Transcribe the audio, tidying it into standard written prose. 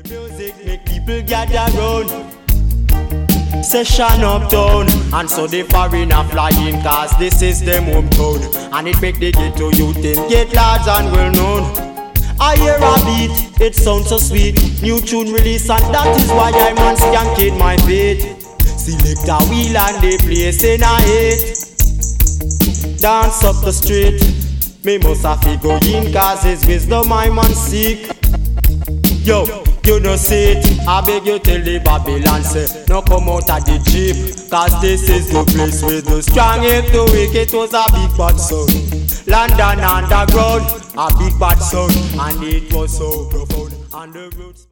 Music make people gather round. Session uptown, and so the foreigner flying, cause this is them hometown. And it make the ghetto youth them get large and well known. I hear a beat, it sounds so sweet. New tune release and that is why I man skanking my feet. Select a wheel and they place in a hit. Dance up the street, me must have to go in, cause his wisdom I man seek. Yo, you no see it, I beg you tell the Babylon say, no come out of the jeep, cause this is the place where the strong hate to wake. It was a big bad sound, London underground, a big bad sound, and it was so profound, and the roots